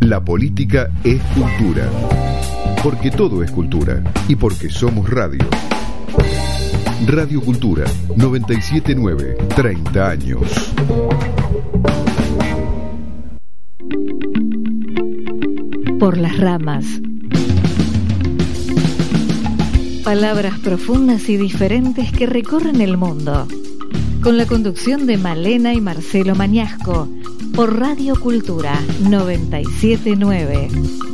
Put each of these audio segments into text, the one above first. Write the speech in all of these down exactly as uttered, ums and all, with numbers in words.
La política es cultura. Porque todo es cultura. Y porque somos radio. Radio Cultura, noventa y siete punto nueve, treinta años. Por las ramas. Palabras profundas y diferentes que recorren el mundo. Con la conducción de Malena y Marcelo Mañasco. Por Radio Cultura, noventa y siete punto nueve.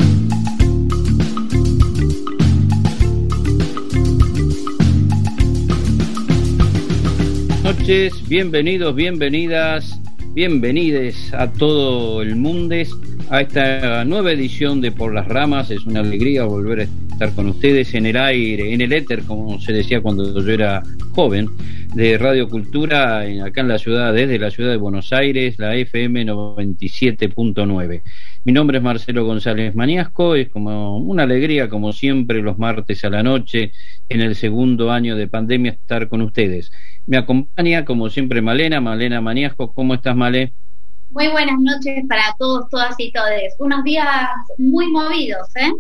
Buenas noches, bienvenidos, bienvenidas, bienvenides a todo el mundo a esta nueva edición de Por las Ramas. Es una alegría volver a estar con ustedes en el aire, en el éter, como se decía cuando yo era joven, de Radio Cultura, acá en la ciudad, desde la ciudad de Buenos Aires, la F M noventa y siete punto nueve. Mi nombre es Marcelo González Mañasco. Es como una alegría, como siempre, los martes a la noche, en el segundo año de pandemia, estar con ustedes. Me acompaña, como siempre, Malena, Malena Mañasco. ¿Cómo estás, Malé? Muy buenas noches para todos, todas y todes. Unos días muy movidos, ¿eh?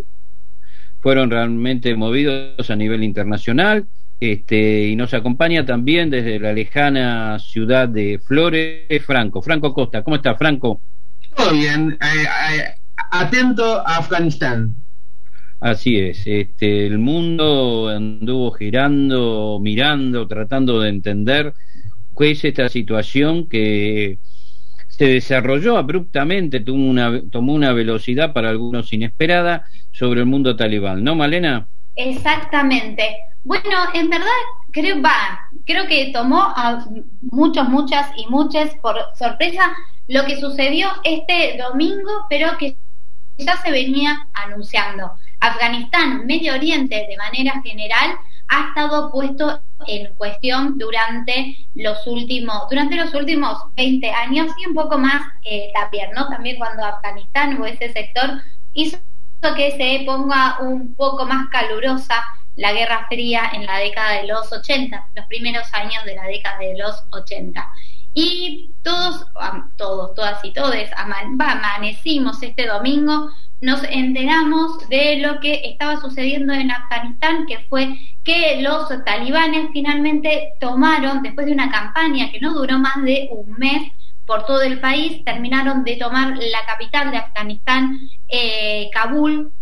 Fueron realmente movidos a nivel internacional. Este, y nos acompaña también desde la lejana ciudad de Flores, Franco. Franco Costa, ¿cómo está, Franco? Todo bien, eh, eh, atento a Afganistán. Así es, este, el mundo anduvo girando, mirando, tratando de entender qué es esta situación que se desarrolló abruptamente, tuvo una, tomó una velocidad para algunos inesperada sobre el mundo talibán, ¿no, Malena? Exactamente. Bueno, en verdad creo va, creo que tomó a muchos, muchas y muchas por sorpresa lo que sucedió este domingo, pero que ya se venía anunciando. Afganistán, Medio Oriente de manera general, ha estado puesto en cuestión durante los últimos durante los últimos veinte años y un poco más eh, también, ¿no? También cuando Afganistán o ese sector hizo que se ponga un poco más calurosa la Guerra Fría en la década de los ochenta, los primeros años de la década de los ochenta. Y todos, todos, todas y todes, amanecimos este domingo, nos enteramos de lo que estaba sucediendo en Afganistán, que fue que los talibanes finalmente tomaron, después de una campaña que no duró más de un mes por todo el país, terminaron de tomar la capital de Afganistán, eh, Kabul,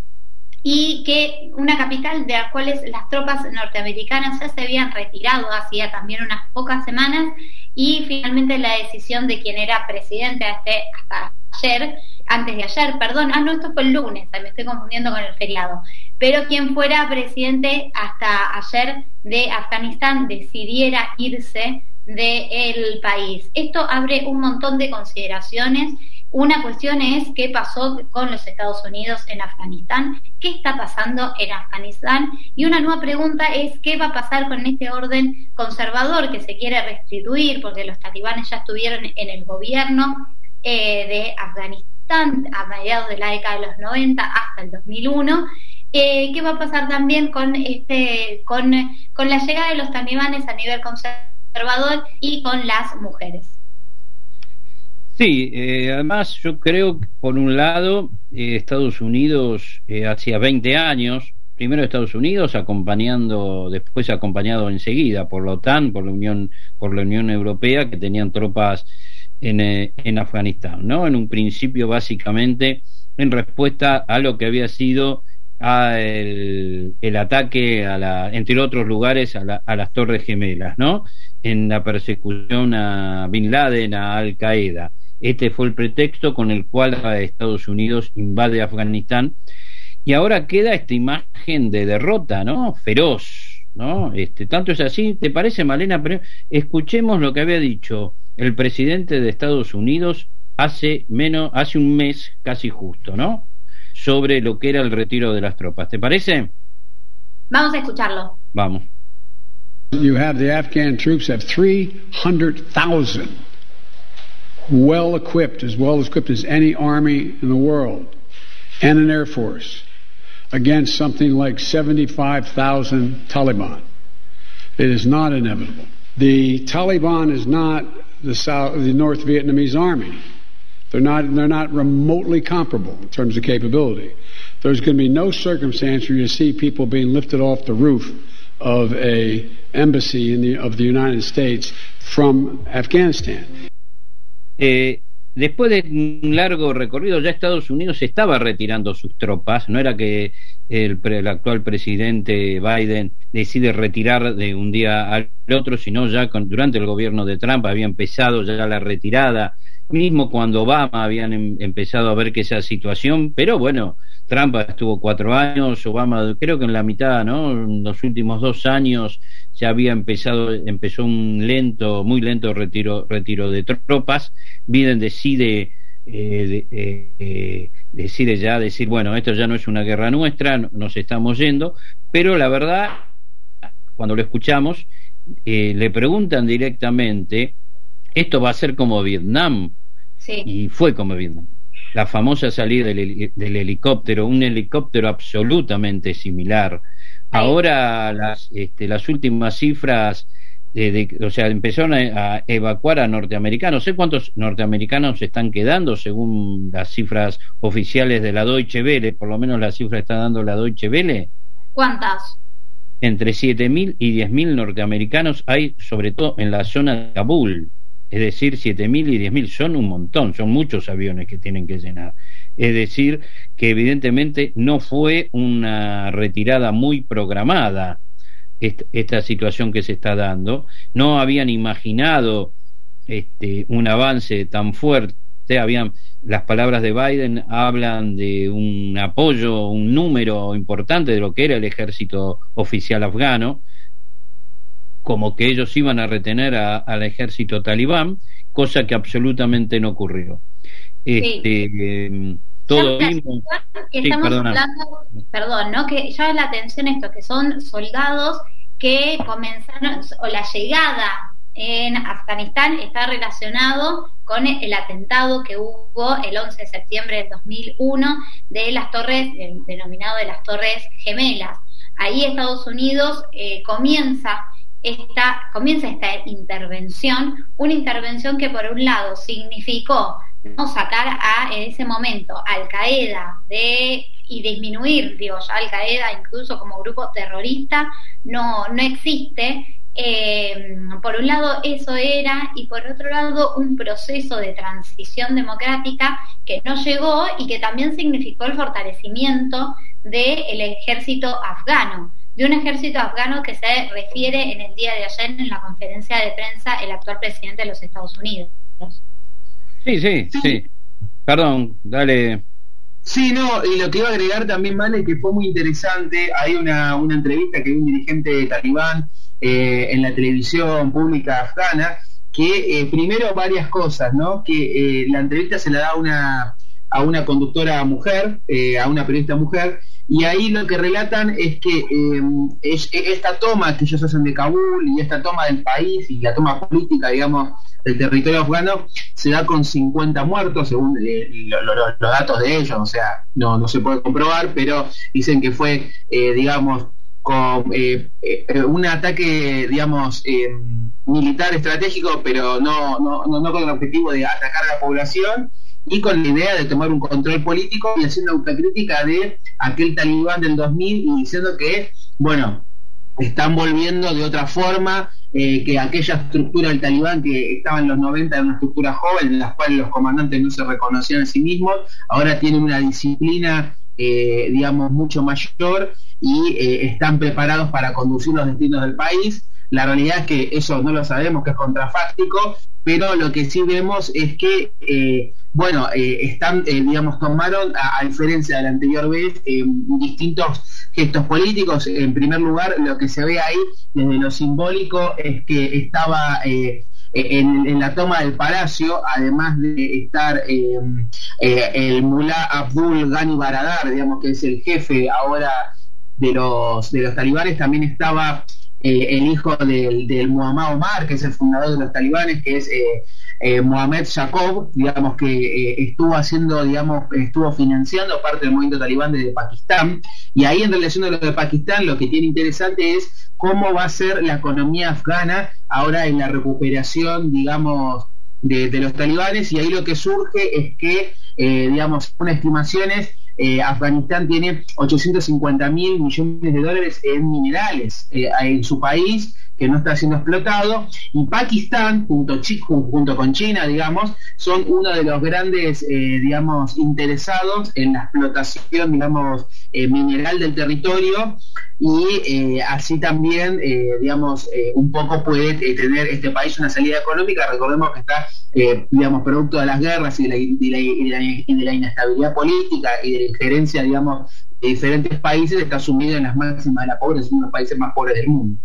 y que una capital de las cuales las tropas norteamericanas ya se habían retirado hacía también unas pocas semanas, y finalmente la decisión de quien era presidente hasta, hasta ayer, antes de ayer, perdón, ah no, esto fue el lunes, me estoy confundiendo con el feriado, pero quien fuera presidente hasta ayer de Afganistán decidiera irse del país. Esto abre un montón de consideraciones. Una cuestión es qué pasó con los Estados Unidos en Afganistán, qué está pasando en Afganistán, y una nueva pregunta es qué va a pasar con este orden conservador que se quiere restituir, porque los talibanes ya estuvieron en el gobierno eh, de Afganistán a mediados de la década de los noventa hasta el dos mil uno. Eh, ¿Qué va a pasar también con este con, con la llegada de los talibanes a nivel conservador y con las mujeres? Sí, eh, además yo creo que por un lado eh, Estados Unidos eh, hacía veinte años, primero Estados Unidos acompañando, después acompañado enseguida por la OTAN, por la Unión, por la Unión Europea, que tenían tropas en, eh, en Afganistán, ¿no? En un principio básicamente en respuesta a lo que había sido a el, el ataque a la, entre otros lugares a, la, a las Torres Gemelas, ¿no? En la persecución a Bin Laden, a Al Qaeda. Este fue el pretexto con el cual Estados Unidos invade Afganistán, y ahora queda esta imagen de derrota, ¿no? Feroz, ¿no? Este, tanto es así, ¿te parece, Malena? Pero escuchemos lo que había dicho el presidente de Estados Unidos hace menos, hace un mes casi justo, ¿no? Sobre lo que era el retiro de las tropas. ¿Te parece? Vamos a escucharlo. Vamos. You have the Afghan troops have three hundred thousand well equipped, as well equipped as any army in the world, and an air force against something like seventy-five thousand Taliban. It is not inevitable. The Taliban is not the South, the North Vietnamese army. They're not, they're not remotely comparable in terms of capability. There's going to be no circumstance where you see people being lifted off the roof of a embassy in the, of the United States from Afghanistan. Eh, después de un largo recorrido, ya Estados Unidos estaba retirando sus tropas. No era que el, el actual presidente Biden decide retirar de un día al otro, sino ya con, durante el gobierno de Trump había empezado ya la retirada. Mismo cuando Obama habían em, empezado a ver que esa situación, pero bueno, Trump estuvo cuatro años, Obama creo que en la mitad, ¿no? En los últimos dos años ya había empezado, empezó un lento, muy lento retiro, retiro de tropas. Biden decide, eh, de, eh, eh, decide ya decir, bueno, esto ya no es una guerra nuestra, nos estamos yendo, pero la verdad, cuando lo escuchamos, eh, le preguntan directamente, esto va a ser como Vietnam. Sí. Y fue como Vietnam. La famosa salida del, del helicóptero, un helicóptero absolutamente similar. Ahora las, este, las últimas cifras, de, de, o sea, empezaron a, a evacuar a norteamericanos. No sé cuántos norteamericanos se están quedando según las cifras oficiales de la Deutsche Welle, por lo menos la cifra está dando la Deutsche Welle. ¿Cuántas? Entre siete mil y diez mil norteamericanos hay, sobre todo en la zona de Kabul. Es decir, siete mil y diez mil son un montón, son muchos aviones que tienen que llenar. Es decir, que evidentemente no fue una retirada muy programada esta, esta situación que se está dando. No habían imaginado este, un avance tan fuerte. Habían, las palabras de Biden hablan de un apoyo, un número importante de lo que era el ejército oficial afgano, como que ellos iban a retener a, al ejército talibán, cosa que absolutamente no ocurrió. Este, sí. eh, todo mismo. Que sí, estamos perdona. hablando, perdón, ¿no? Que llama la atención esto, que son soldados que comenzaron, o la llegada en Afganistán está relacionado con el atentado que hubo el once de septiembre del dos mil uno de las torres, el denominado de las Torres Gemelas. Ahí Estados Unidos eh, comienza Esta, comienza esta intervención, una intervención que por un lado significó no sacar a en ese momento Al Qaeda de y disminuir, digo ya Al Qaeda incluso como grupo terrorista no, no existe. Eh, por un lado eso era, y por otro lado un proceso de transición democrática que no llegó y que también significó el fortalecimiento del ejército afgano, de un ejército afgano que se refiere en el día de ayer en la conferencia de prensa el actual presidente de los Estados Unidos. Sí, sí, sí. Perdón, dale. Sí, no, y lo que iba a agregar también, Vale, que fue muy interesante, hay una, una entrevista que un dirigente de Talibán eh, en la televisión pública afgana, que eh, primero varias cosas, ¿no? Que eh, la entrevista se la da a una, a una conductora mujer, eh, a una periodista mujer, y ahí lo que relatan es que eh, es, esta toma que ellos hacen de Kabul y esta toma del país y la toma política, digamos, del territorio afgano se da con cincuenta muertos según eh, lo, lo, los datos de ellos, o sea, no, no se puede comprobar, pero dicen que fue, eh, digamos, con eh, eh, un ataque, digamos, eh, militar estratégico, pero no, no, no, no con el objetivo de atacar a la población, y con la idea de tomar un control político y haciendo autocrítica de aquel talibán del dos mil y diciendo que, bueno, están volviendo de otra forma, eh, que aquella estructura del talibán que estaba en los noventa era una estructura joven en la cual los comandantes no se reconocían a sí mismos, ahora tienen una disciplina, eh, digamos, mucho mayor y eh, están preparados para conducir los destinos del país. La realidad es que eso no lo sabemos, que es contrafáctico, pero lo que sí vemos es que, eh, bueno, eh, están, eh, digamos, tomaron, a, a diferencia de la anterior vez, eh, distintos gestos políticos. En primer lugar, lo que se ve ahí, desde lo simbólico, es que estaba eh, en, en la toma del palacio, además de estar eh, eh, el mulá Abdul Ghani Baradar, digamos, que es el jefe ahora de los, de los talibanes, también estaba Eh, el hijo del, del Muhammad Omar, que es el fundador de los talibanes, que es eh, eh, Mohamed Yaqub, digamos, que eh, estuvo haciendo, digamos, estuvo financiando parte del movimiento talibán desde Pakistán. Y ahí, en relación a lo de Pakistán, lo que tiene interesante es cómo va a ser la economía afgana ahora en la recuperación, digamos, de, de los talibanes, y ahí lo que surge es que, eh, digamos, con estimaciones, eh, Afganistán tiene ochocientos cincuenta mil millones de dólares en minerales eh, en su país, que no está siendo explotado, y Pakistán, junto, junto con China, digamos, son uno de los grandes, eh, digamos, interesados en la explotación, digamos, eh, mineral del territorio, y eh, así también, eh, digamos, eh, un poco puede eh, tener este país una salida económica. Recordemos que está, eh, digamos, producto de las guerras y de la, de la, y de la, y de la inestabilidad política y de la injerencia, digamos, de diferentes países, está sumido en las máximas de la pobreza, es uno de los países más pobres del mundo.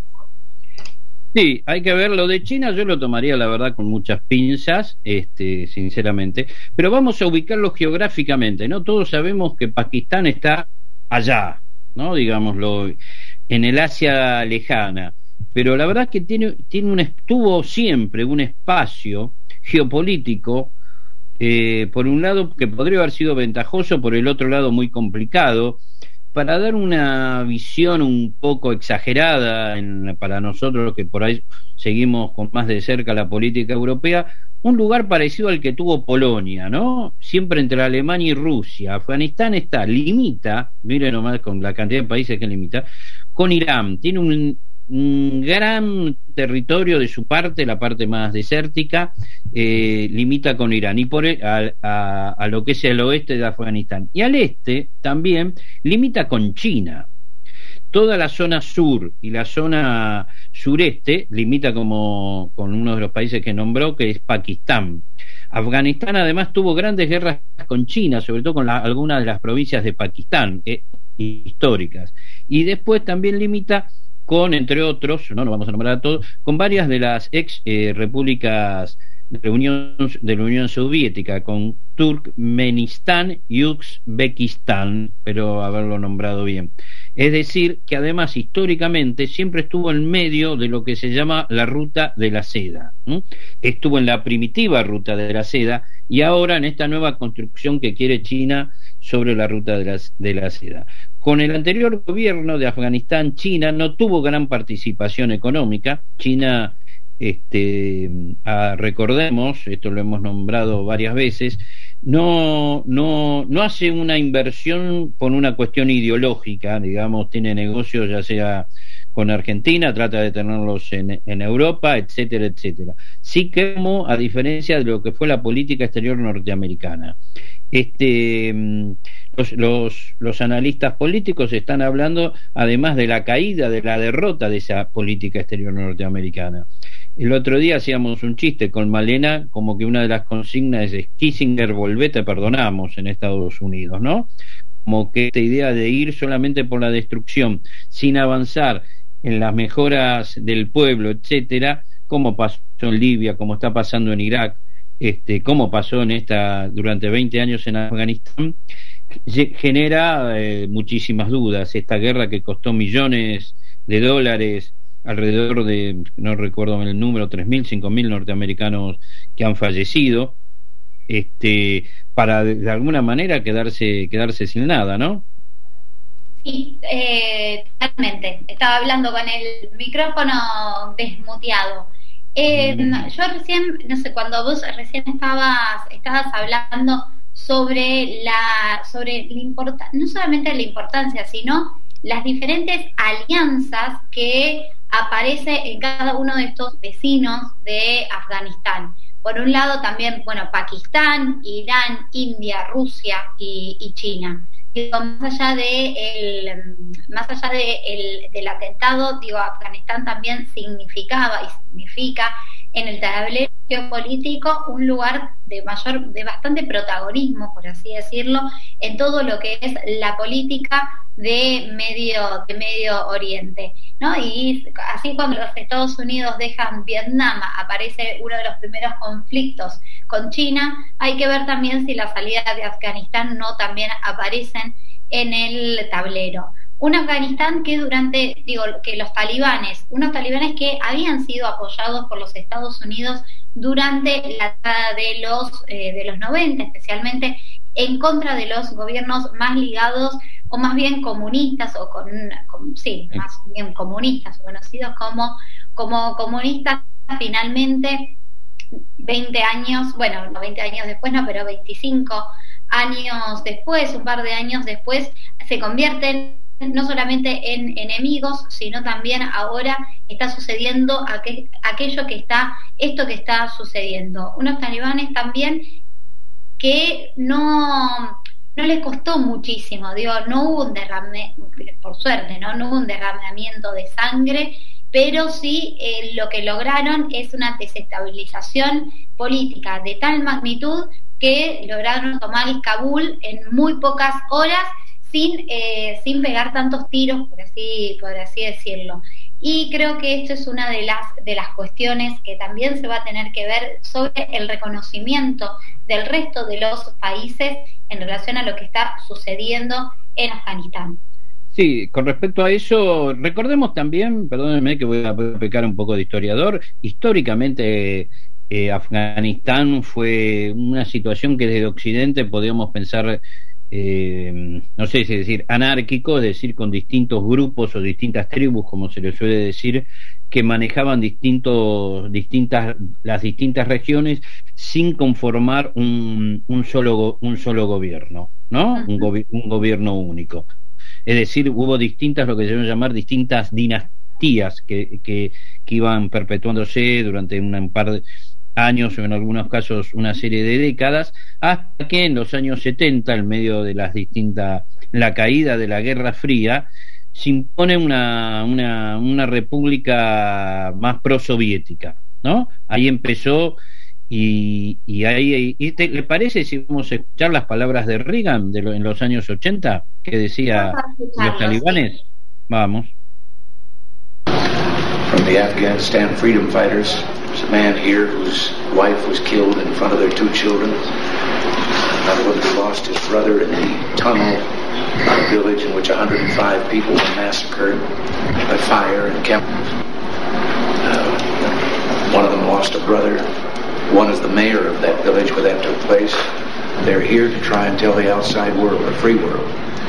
Sí, hay que ver. Lo de China yo lo tomaría, la verdad, con muchas pinzas, este, sinceramente, pero vamos a ubicarlo geográficamente, ¿no? Todos sabemos que Pakistán está allá, ¿no? Digámoslo, en el Asia lejana, pero la verdad es que tiene, tiene un, tuvo siempre un espacio geopolítico, eh, por un lado que podría haber sido ventajoso, por el otro lado muy complicado, para dar una visión un poco exagerada en, para nosotros que por ahí seguimos con más de cerca la política europea, un lugar parecido al que tuvo Polonia, ¿no? Siempre entre Alemania y Rusia. Afganistán está, limita, miren nomás con la cantidad de países que limita, con Irán. Tiene un, un gran territorio de su parte, la parte más desértica, eh, limita con Irán, y por el, a, a, a lo que es el oeste de Afganistán. Y al este también limita con China. Toda la zona sur y la zona sureste limita como con uno de los países que nombró, que es Pakistán. Afganistán además tuvo grandes guerras con China, sobre todo con la, algunas de las provincias de Pakistán, eh, históricas. Y después también limita con, entre otros, no nos vamos a nombrar a todos, con varias de las ex eh, repúblicas de la Unión, de la Unión Soviética, con Turkmenistán y Uzbekistán, pero haberlo nombrado bien. Es decir, que además históricamente siempre estuvo en medio de lo que se llama la ruta de la seda, ¿no? Estuvo en la primitiva ruta de la seda y ahora en esta nueva construcción que quiere China sobre la ruta de la, de la seda. Con el anterior gobierno de Afganistán, China no tuvo gran participación económica. China, este, ah, recordemos, esto lo hemos nombrado varias veces, no, no, no hace una inversión por una cuestión ideológica, digamos, tiene negocios ya sea con Argentina, trata de tenerlos en, en Europa, etcétera, etcétera. Sí que, como a diferencia de lo que fue la política exterior norteamericana. Este, los, los, los analistas políticos están hablando además de la caída, de la derrota de esa política exterior norteamericana. El otro día hacíamos un chiste con Malena, como que una de las consignas es Kissinger, volvé, te perdonamos, en Estados Unidos, ¿no? Como que esta idea de ir solamente por la destrucción, sin avanzar en las mejoras del pueblo, etcétera, como pasó en Libia, como está pasando en Irak, este, como pasó en esta durante veinte años en Afganistán, genera eh, muchísimas dudas. Esta guerra que costó millones de dólares, alrededor de, no recuerdo el número, tres mil, cinco mil norteamericanos que han fallecido, este, para de, de alguna manera quedarse quedarse sin nada, ¿no? Sí, eh, totalmente. Estaba hablando con el micrófono desmuteado. Eh, mm. Yo recién, no sé, cuando vos recién estabas estabas hablando sobre la sobre la importa, no solamente la importancia, sino las diferentes alianzas que aparece en cada uno de estos vecinos de Afganistán. Por un lado también, bueno, Pakistán, Irán, India, Rusia y, y China. Digo, más allá de el, más allá de el, del atentado, digo, Afganistán también significaba y significa en el tablero geopolítico un lugar de mayor, de bastante protagonismo, por así decirlo, en todo lo que es la política de medio, de Medio Oriente, ¿no? Y así cuando los Estados Unidos dejan Vietnam, aparece uno de los primeros conflictos con China. Hay que ver también si la salida de Afganistán no también aparecen en el tablero. Un Afganistán que durante, digo, que los talibanes, unos talibanes que habían sido apoyados por los Estados Unidos durante la década de los, eh, de los noventa, especialmente en contra de los gobiernos más ligados o más bien comunistas o con, con sí, más bien comunistas, conocidos como, como comunistas. Finalmente veinte años, bueno, no veinte años después, no, pero veinticinco años después, un par de años después, se convierten no solamente en enemigos, sino también ahora está sucediendo aquel, aquello que está, esto que está sucediendo. Unos talibanes también que no, no les costó muchísimo, digo, no hubo un derrame, por suerte, no, no hubo un derramamiento de sangre, pero sí eh, lo que lograron es una desestabilización política de tal magnitud que lograron tomar Kabul en muy pocas horas, sin eh, sin pegar tantos tiros, por así por así decirlo. Y creo que esto es una de las de las cuestiones que también se va a tener que ver sobre el reconocimiento del resto de los países en relación a lo que está sucediendo en Afganistán. Sí, con respecto a eso, recordemos también, perdónenme que voy a pecar un poco de historiador, históricamente eh, Afganistán fue una situación que desde Occidente podíamos pensar Eh, no sé si decir anárquico, es decir, con distintos grupos o distintas tribus, como se le suele decir, que manejaban distintos, distintas, las distintas regiones sin conformar un, un solo un solo gobierno, ¿no? Uh-huh. Un, gobi- un gobierno único. Es decir, hubo distintas, lo que se llama llamar distintas dinastías que, que, que iban perpetuándose durante una, un par de años o en algunos casos una serie de décadas, hasta que en los años setenta, en medio de las distintas, la caída de la Guerra Fría, se impone una, una, una república más prosoviética, ¿no? Ahí empezó y, y ahí, y te, ¿le parece si vamos a escuchar las palabras de Reagan de lo, en los años ochenta que decía los talibanes? Sí. Vamos. From the Afghanistan freedom fighters, there's a man here whose wife was killed in front of their two children. Another one who lost his brother in the tunnel on a village in which one hundred five people were massacred by fire and chemicals. Uh, one of them lost a brother. One is the mayor of that village where that took place. They're here to try and tell the outside world, the free world.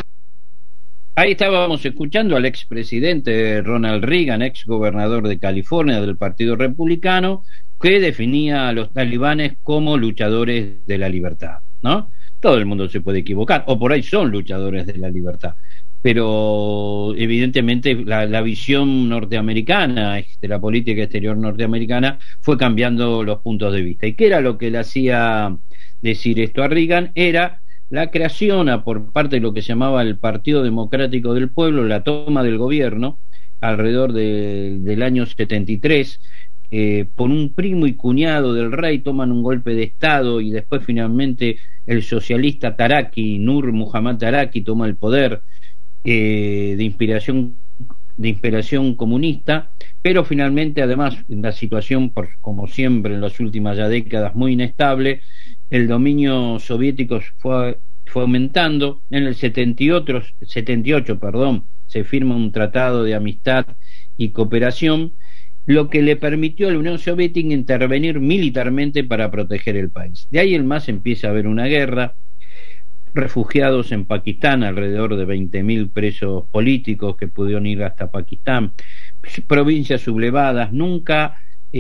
Ahí estábamos escuchando al expresidente Ronald Reagan, ex gobernador de California del Partido Republicano, que definía a los talibanes como luchadores de la libertad, ¿no? Todo el mundo se puede equivocar, o por ahí son luchadores de la libertad, pero evidentemente la, la visión norteamericana de la política exterior norteamericana fue cambiando los puntos de vista. ¿Y qué era lo que le hacía decir esto a Reagan? Era la creación a, por parte de lo que se llamaba el Partido Democrático del Pueblo, la toma del gobierno alrededor de, del año setenta y tres, eh, por un primo y cuñado del rey toman un golpe de estado y después finalmente el socialista Taraki, Nur Muhammad Taraki, toma el poder eh, de inspiración de inspiración comunista, pero finalmente además la situación, por, como siempre en las últimas ya décadas, muy inestable. El dominio soviético fue, fue aumentando. En el setenta y ocho, perdón, se firma un tratado de amistad y cooperación, lo que le permitió a la Unión Soviética intervenir militarmente para proteger el país. De ahí en más empieza a haber una guerra, refugiados en Pakistán, alrededor de veinte mil presos políticos que pudieron ir hasta Pakistán, provincias sublevadas. Nunca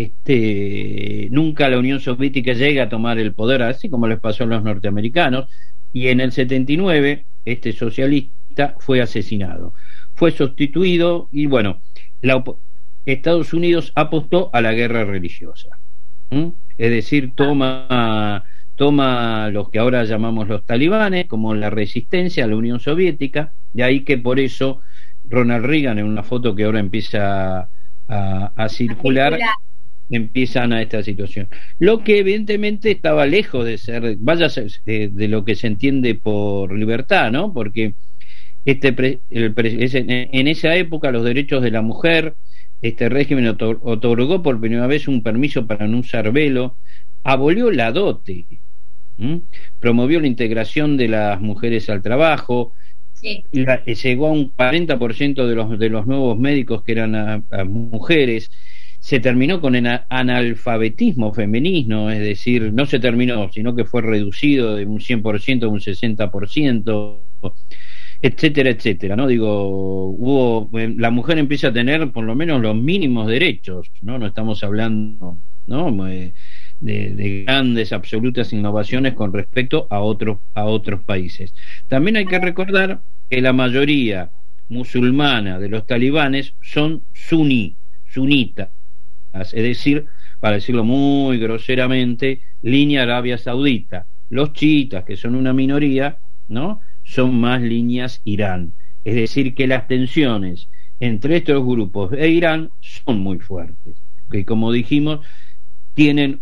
Este, nunca la Unión Soviética llega a tomar el poder, así como les pasó a los norteamericanos, y en el setenta y nueve este socialista fue asesinado, fue sustituido y bueno, la, Estados Unidos apostó a la guerra religiosa, ¿Mm? es decir, toma toma los que ahora llamamos los talibanes como la resistencia a la Unión Soviética, de ahí que por eso Ronald Reagan, en una foto que ahora empieza a, a circular, empiezan a esta situación, lo que evidentemente estaba lejos de ser, vaya de, de lo que se entiende por libertad, ¿no? Porque este pre, el pre, ese, en esa época los derechos de la mujer, este régimen otor, otorgó por primera vez un permiso para no usar velo, abolió la dote, ¿m? promovió la integración de las mujeres al trabajo, sí. la, llegó a un cuarenta por ciento de los de los nuevos médicos que eran a, a mujeres. Se terminó con el analfabetismo femenino, es decir, no se terminó, sino que fue reducido de un cien por ciento a un sesenta por ciento, etcétera, etcétera, ¿no? Digo, hubo, la mujer empieza a tener por lo menos los mínimos derechos, ¿no? No estamos hablando, ¿no? de, de grandes, absolutas innovaciones con respecto a otros, a otros países. También hay que recordar que la mayoría musulmana de los talibanes son suní, sunitas, es decir, para decirlo muy groseramente, línea Arabia Saudita. Los chiitas, que son una minoría, ¿no?, son más líneas Irán. Es decir, que las tensiones entre estos grupos e Irán son muy fuertes, que, como dijimos, tienen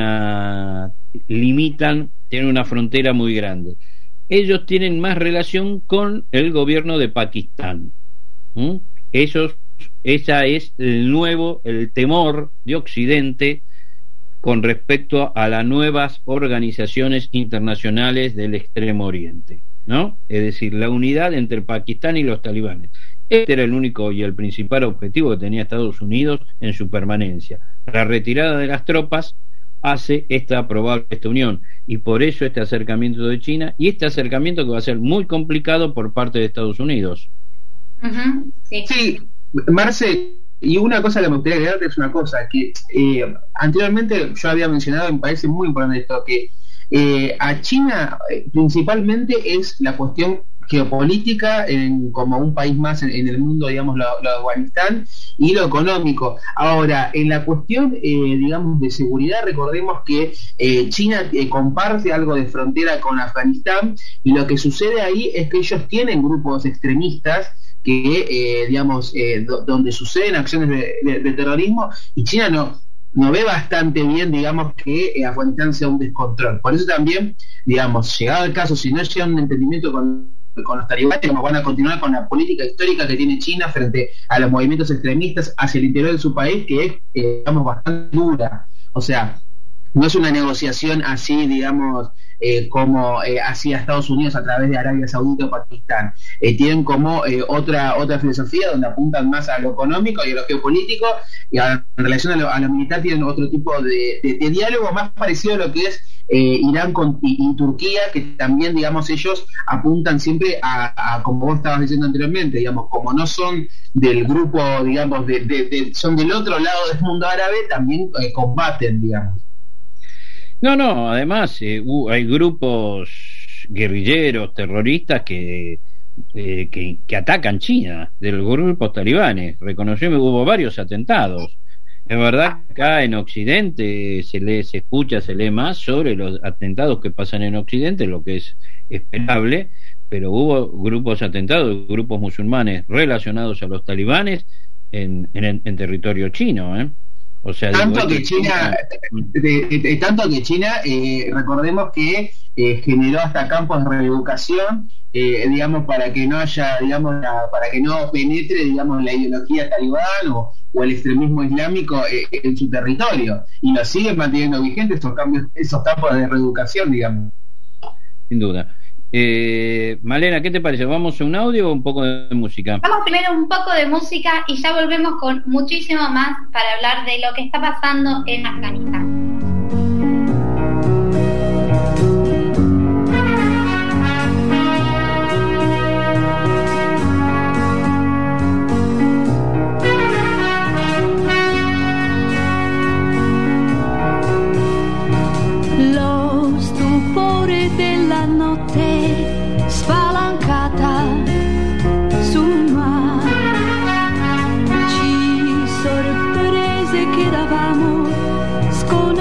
una limitan, tienen una frontera muy grande. Ellos tienen más relación con el gobierno de Pakistán. ¿Mm? Esos, esa es el nuevo, el temor de Occidente con respecto a las nuevas organizaciones internacionales del Extremo Oriente, ¿no? Es decir, la unidad entre Pakistán y los talibanes. Este era el único y el principal objetivo que tenía Estados Unidos en su permanencia. La retirada de las tropas hace esta probable esta unión, y por eso este acercamiento de China, y este acercamiento que va a ser muy complicado por parte de Estados Unidos. Uh-huh. Sí, sí, Marce, y una cosa que me gustaría agregarte es una cosa, que eh, anteriormente yo había mencionado, me parece muy importante esto, que eh, a China eh, principalmente es la cuestión geopolítica en, como un país más en, en el mundo, digamos, lo, lo de Afganistán, y lo económico. Ahora, en la cuestión, eh, digamos, de seguridad, recordemos que eh, China eh, comparte algo de frontera con Afganistán, y lo que sucede ahí es que ellos tienen grupos extremistas que, eh, digamos, eh, do, donde suceden acciones de, de, de terrorismo, y China no no ve bastante bien, digamos, que eh, Afganistán sea un descontrol. Por eso también, digamos, llegado el caso, si no llega a un entendimiento con con los talibanes, como van a continuar con la política histórica que tiene China frente a los movimientos extremistas hacia el interior de su país, que es, eh, digamos, bastante dura. O sea, no es una negociación así, digamos, eh, como eh, hacía Estados Unidos a través de Arabia Saudita o Pakistán. Eh, tienen como eh, otra otra filosofía donde apuntan más a lo económico y a lo geopolítico, y a, en relación a lo, a lo militar tienen otro tipo de, de, de diálogo más parecido a lo que es eh, Irán con, y, y Turquía, que también, digamos, ellos apuntan siempre a, a, como vos estabas diciendo anteriormente, digamos, como no son del grupo, digamos, de, de, de, son del otro lado del mundo árabe, también eh, combaten, digamos. No, no, además eh, uh, hay grupos guerrilleros, terroristas que, eh, que que atacan China, de los grupos talibanes. Reconocemos que hubo varios atentados. Es verdad que acá en Occidente se lee, se escucha, se lee más sobre los atentados que pasan en Occidente, lo que es esperable, pero hubo grupos atentados, grupos musulmanes relacionados a los talibanes en, en, en territorio chino, ¿eh? O sea, tanto, digo, que China, de, de, de, tanto que China, eh, recordemos que eh, generó hasta campos de reeducación, eh, digamos, para que no haya, digamos, la, para que no penetre, digamos, la ideología talibán o, o el extremismo islámico eh, en su territorio, y lo siguen manteniendo vigentes esos cambios, esos campos de reeducación, digamos. Sin duda. Eh, Malena, ¿qué te parece? ¿Vamos a un audio o un poco de música? Vamos primero un poco de música y ya volvemos con muchísimo más para hablar de lo que está pasando en Afganistán. Lo stupore della notte spalancata sul mare ci sorprese che eravamo scol-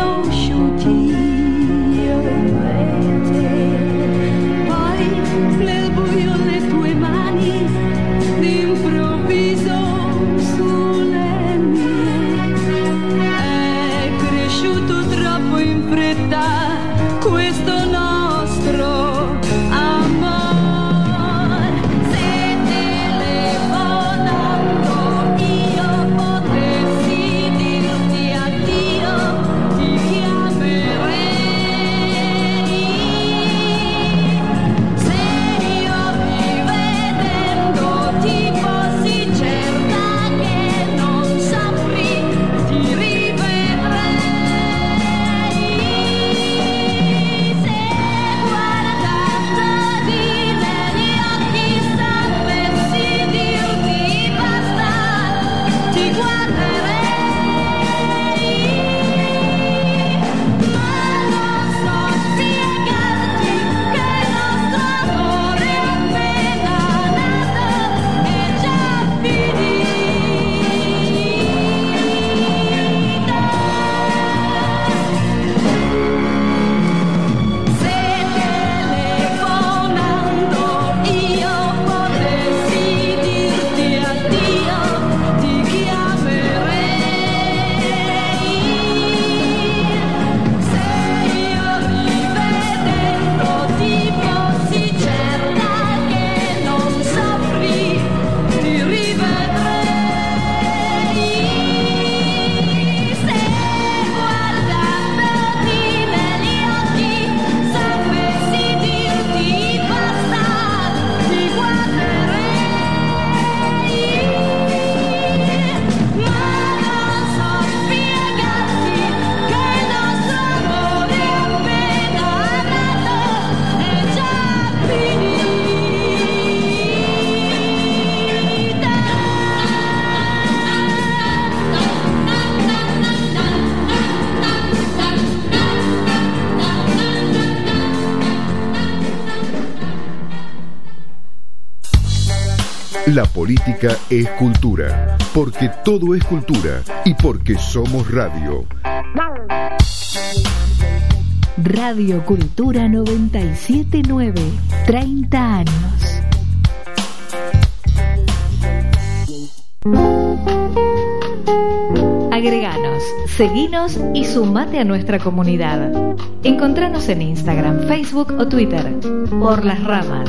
La política es cultura, porque todo es cultura y porque somos radio. Radio Cultura noventa y siete punto nueve, treinta años. Agreganos, seguinos y sumate a nuestra comunidad. Encontranos en Instagram, Facebook o Twitter. Por las Ramas.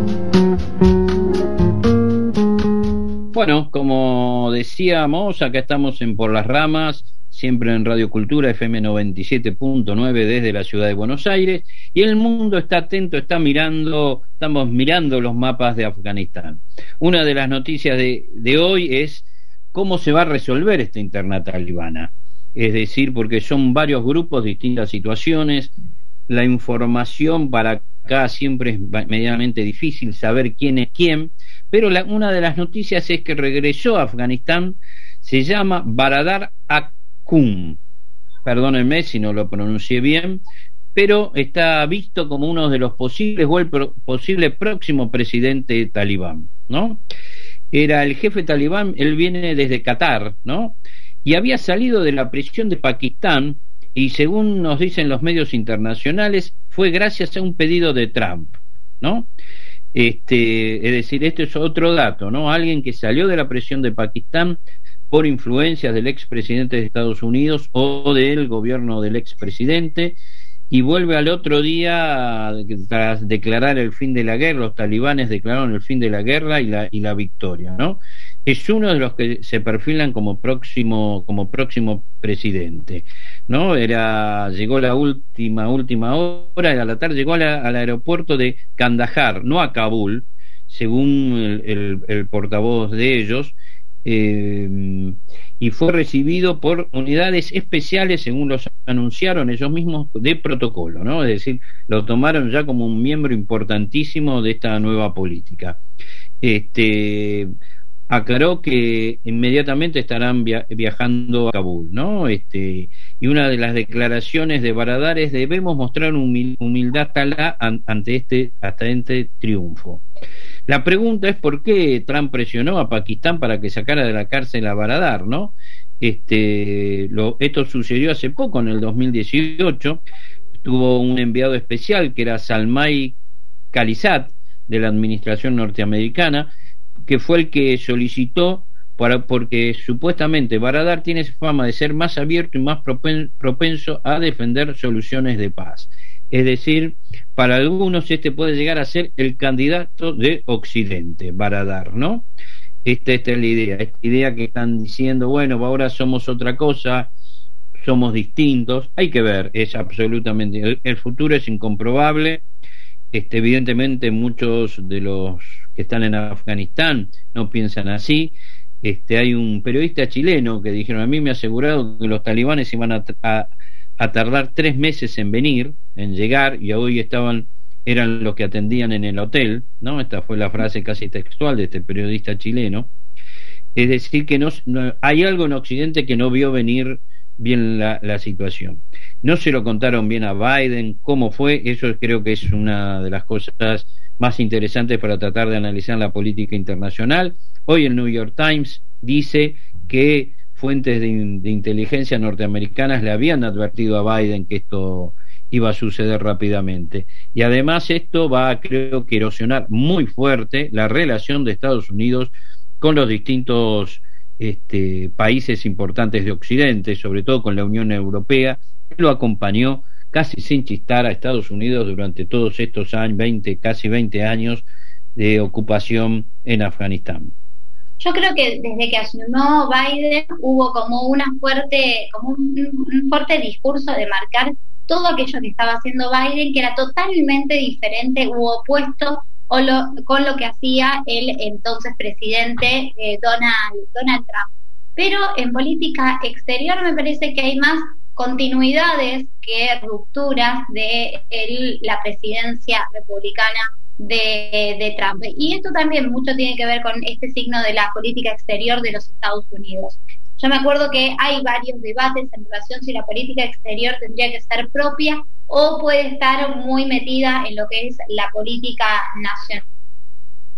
Bueno, como decíamos, acá estamos en Por las Ramas, siempre en Radio Cultura F M noventa y siete punto nueve desde la ciudad de Buenos Aires, y el mundo está atento, está mirando, estamos mirando los mapas de Afganistán. Una de las noticias de, de hoy es cómo se va a resolver esta interna talibana, es decir, porque son varios grupos, distintas situaciones, la información para acá siempre es medianamente difícil saber quién es quién, pero la, una de las noticias es que regresó a Afganistán, se llama Baradar Akum, perdónenme si no lo pronuncié bien, pero está visto como uno de los posibles o el pro, posible próximo presidente talibán, ¿no? Era el jefe talibán, él viene desde Qatar, ¿no? Y había salido de la prisión de Pakistán, y según nos dicen los medios internacionales, fue gracias a un pedido de Trump, ¿no? Este, es decir, esto es otro dato, ¿no? Alguien que salió de la prisión de Pakistán por influencias del expresidente de Estados Unidos o del gobierno del expresidente, y vuelve al otro día tras declarar el fin de la guerra. Los talibanes declararon el fin de la guerra y la, y la victoria, ¿no? Es uno de los que se perfilan como próximo como próximo presidente, ¿no? Era llegó la última última hora, a la tarde llegó a la, al aeropuerto de Kandahar, no a Kabul, según el, el, el portavoz de ellos, eh, y fue recibido por unidades especiales, según los anunciaron ellos mismos, de protocolo, ¿no? Es decir, lo tomaron ya como un miembro importantísimo de esta nueva política. Este aclaró que inmediatamente estarán via- viajando a Kabul, ¿no? Este, y una de las declaraciones de Baradar es: debemos mostrar humil- humildad talá an- ante este hasta este triunfo. La pregunta es por qué Trump presionó a Pakistán para que sacara de la cárcel a Baradar, ¿no? Este, lo, esto sucedió hace poco, en el dos mil dieciocho. Tuvo un enviado especial que era Salmai Khalizad, de la administración norteamericana, que fue el que solicitó, para, porque supuestamente Baradar tiene fama de ser más abierto y más propen, propenso a defender soluciones de paz. Es decir, para algunos este puede llegar a ser el candidato de Occidente, Baradar, ¿no? Esta, esta es la idea, esta idea que están diciendo, bueno, ahora somos otra cosa, somos distintos. Hay que ver, es absolutamente, el, el futuro es incomprobable. Este, evidentemente muchos de los que están en Afganistán no piensan así. Este, hay un periodista chileno que dijeron: a mí me ha asegurado que los talibanes iban a, a, a tardar tres meses en venir, en llegar, y hoy estaban, eran los que atendían en el hotel, ¿no? Esta fue la frase casi textual de este periodista chileno. Es decir, que no, no hay algo en Occidente que no vio venir bien la, la situación. No se lo contaron bien a Biden cómo fue. Eso creo que es una de las cosas más interesantes para tratar de analizar la política internacional. Hoy el New York Times dice que fuentes de, de inteligencia norteamericanas le habían advertido a Biden que esto iba a suceder rápidamente, y además esto va, creo que, erosionar muy fuerte la relación de Estados Unidos con los distintos este, países importantes de Occidente, sobre todo con la Unión Europea, que lo acompañó casi sin chistar a Estados Unidos durante todos estos años, veinte, casi veinte años de ocupación en Afganistán. Yo creo que desde que asumió Biden hubo como una fuerte, como un, un fuerte discurso de marcar todo aquello que estaba haciendo Biden, que era totalmente diferente u opuesto o lo, con lo que hacía el entonces presidente eh, Donald, Donald Trump. Pero en política exterior me parece que hay más continuidades que rupturas de el, la presidencia republicana de, de Trump. Y esto también mucho tiene que ver con este signo de la política exterior de los Estados Unidos. Yo me acuerdo que hay varios debates en relación si la política exterior tendría que ser propia o puede estar muy metida en lo que es la política nacional.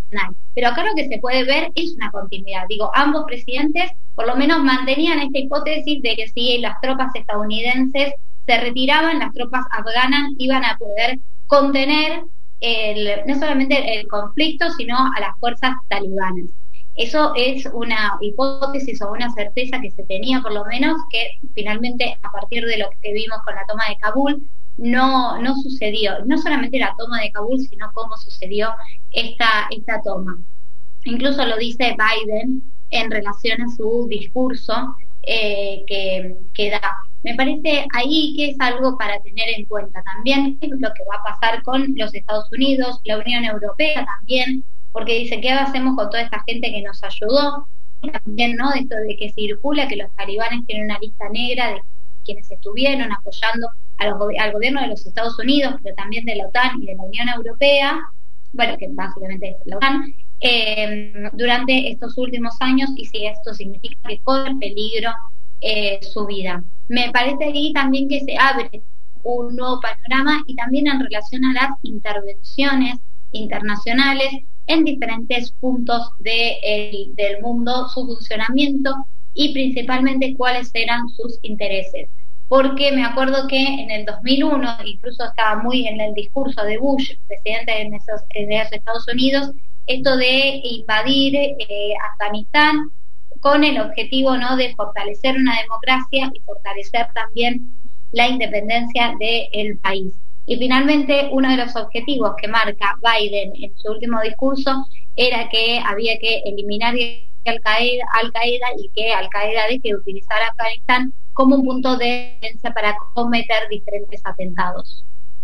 Pero acá lo que se puede ver es una continuidad. Digo, ambos presidentes por lo menos mantenían esta hipótesis de que si las tropas estadounidenses se retiraban, las tropas afganas iban a poder contener el, no solamente el conflicto, sino a las fuerzas talibanas. Eso es una hipótesis o una certeza que se tenía, por lo menos, que finalmente, a partir de lo que vimos con la toma de Kabul, no no sucedió. No solamente la toma de Kabul, sino cómo sucedió esta, esta toma. Incluso lo dice Biden en relación a su discurso eh, que, que da. Me parece ahí que es algo para tener en cuenta también lo que va a pasar con los Estados Unidos, la Unión Europea también, porque dice, ¿qué hacemos con toda esta gente que nos ayudó? También, ¿no?, de esto de que circula que los talibanes tienen una lista negra de quienes estuvieron apoyando a los, al gobierno de los Estados Unidos, pero también de la OTAN y de la Unión Europea, bueno, que básicamente es la OTAN, eh, durante estos últimos años, y si esto significa que corre peligro eh, su vida. Me parece ahí también que se abre un nuevo panorama, y también en relación a las intervenciones internacionales en diferentes puntos de el, del mundo, su funcionamiento y principalmente cuáles eran sus intereses. Porque me acuerdo que en el dos mil uno, incluso estaba muy en el discurso de Bush, presidente de, esos, de los Estados Unidos, esto de invadir eh, Afganistán con el objetivo, ¿no?, de fortalecer una democracia y fortalecer también la independencia del país. Y finalmente, uno de los objetivos que marca Biden en su último discurso era que había que eliminar Al-Qaeda, Al-Qaeda y que Al-Qaeda deje de utilizar Afganistán como un punto de defensa para cometer diferentes atentados.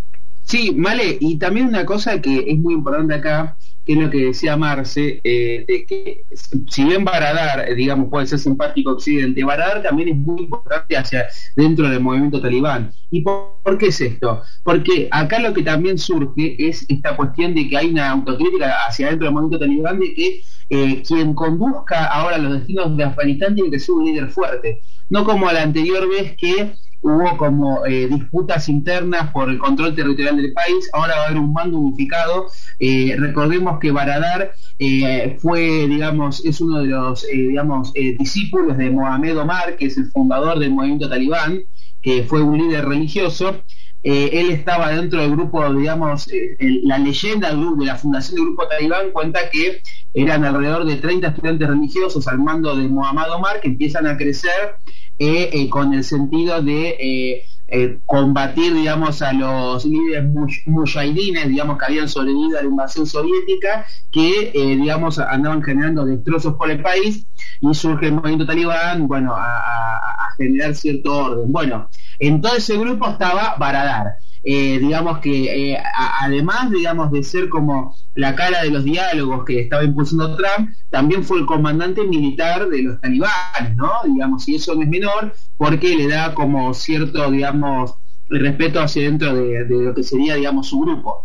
Sí, Male, y también una cosa que es muy importante acá, que es lo que decía Marce, eh, de que si bien Baradar, digamos, puede ser simpático a Occidente, Baradar también es muy importante hacia dentro del movimiento talibán. ¿Y por, por qué es esto? Porque acá lo que también surge es esta cuestión de que hay una autocrítica hacia dentro del movimiento talibán, de que eh, quien conduzca ahora los destinos de Afganistán tiene que ser un líder fuerte, no como la anterior vez que hubo como eh, disputas internas por el control territorial del país. Ahora va a haber un mando unificado. Eh, recordemos que Baradar eh, fue, digamos, es uno de los eh, digamos eh, discípulos de Mohamed Omar, que es el fundador del movimiento talibán, que fue un líder religioso. Eh, él estaba dentro del grupo, digamos, eh, el, la leyenda del grupo, de la fundación del grupo talibán cuenta que eran alrededor de treinta estudiantes religiosos al mando de Mohamed Omar, que empiezan a crecer eh, eh, con el sentido de eh, eh, combatir, digamos, a los líderes mujahidines, digamos, que habían sobrevivido a la invasión soviética, que, eh, digamos, andaban generando destrozos por el país, y surge el movimiento talibán, bueno, a, a, a generar cierto orden. Bueno, en todo ese grupo estaba Baradar. Eh, digamos que eh, a, además, digamos, de ser como la cara de los diálogos que estaba impulsando Trump, también fue el comandante militar de los talibanes, ¿no? Digamos, y eso no es menor, porque le da como cierto, digamos, respeto hacia dentro de, de lo que sería, digamos, su grupo.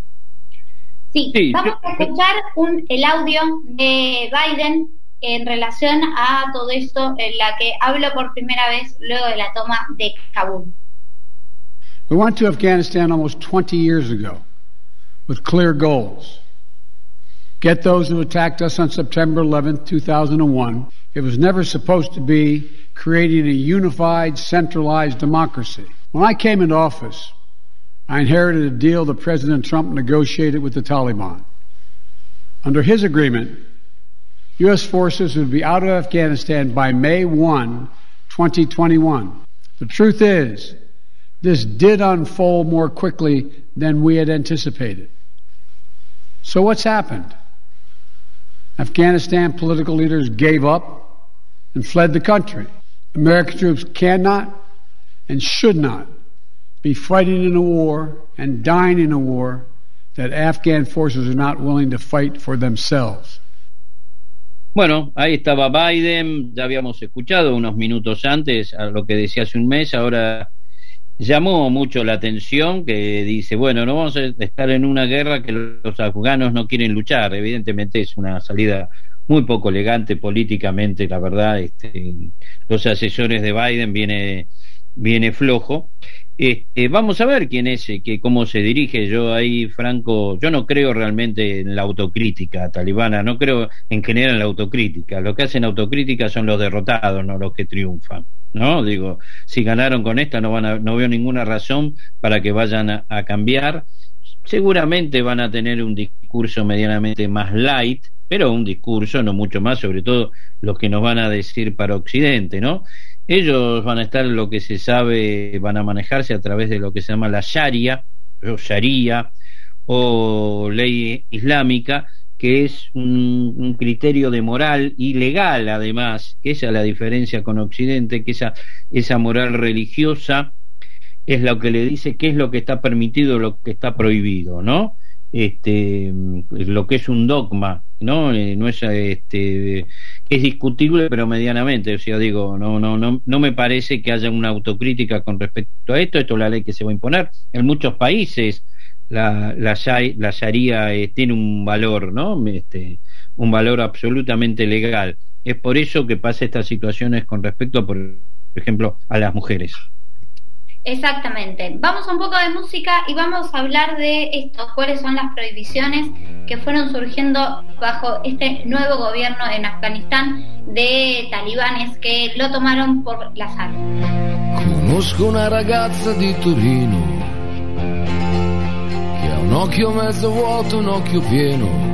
Sí, sí, vamos a escuchar un, el audio de Biden en relación a todo esto, en la que habla por primera vez luego de la toma de Kabul. We went to Afghanistan almost twenty years ago with clear goals. Get those who attacked us on September eleventh, two thousand one. It was never supposed to be creating a unified, centralized democracy. When I came into office, I inherited a deal that President Trump negotiated with the Taliban. Under his agreement, U S forces would be out of Afghanistan by May first, twenty twenty-one. The truth is, this did unfold more quickly than we had anticipated. So what's happened? Afghanistan political leaders gave up and fled the country. American troops cannot and should not be fighting in a war and dying in a war that Afghan forces are not willing to fight for themselves. Bueno, ahí estaba Biden, ya habíamos escuchado unos minutos antes a lo que decía hace un mes. Ahora llamó mucho la atención que dice, bueno, no vamos a estar en una guerra que los afganos no quieren luchar. Evidentemente es una salida muy poco elegante políticamente, la verdad. Este, los asesores de Biden viene, viene flojo. Eh, eh, vamos a ver quién es, eh, que cómo se dirige. Yo ahí, Franco, yo no creo realmente en la autocrítica talibana, no creo en general en la autocrítica. Los que hacen autocrítica son los derrotados, no los que triunfan, ¿no? Digo, si ganaron con esta, no van a, no veo ninguna razón para que vayan a, a cambiar. Seguramente van a tener un discurso medianamente más light, pero un discurso, no mucho más, sobre todo los que nos van a decir para Occidente, ¿no? Ellos van a estar, lo que se sabe, van a manejarse a través de lo que se llama la Sharia, o Sharia, o ley islámica, que es un, un criterio de moral y legal, además, que esa es la diferencia con Occidente, que esa, esa moral religiosa es lo que le dice qué es lo que está permitido, lo que está prohibido, ¿no? Este, lo que es un dogma, ¿no? Eh, no es, este, es discutible, pero medianamente, o sea, digo, no, no, no, no me parece que haya una autocrítica con respecto a esto. Esto es la ley que se va a imponer en muchos países. La, la, la Sharia eh, tiene un valor, ¿no? Este, un valor absolutamente legal. Es por eso que pasa estas situaciones con respecto, por ejemplo, a las mujeres. Exactamente. Vamos a un poco de música y vamos a hablar de esto, cuáles son las prohibiciones que fueron surgiendo bajo este nuevo gobierno en Afganistán de talibanes que lo tomaron por las armas. Conosco una ragazza di Torino che ha un occhio mezzo vuoto, un occhio pieno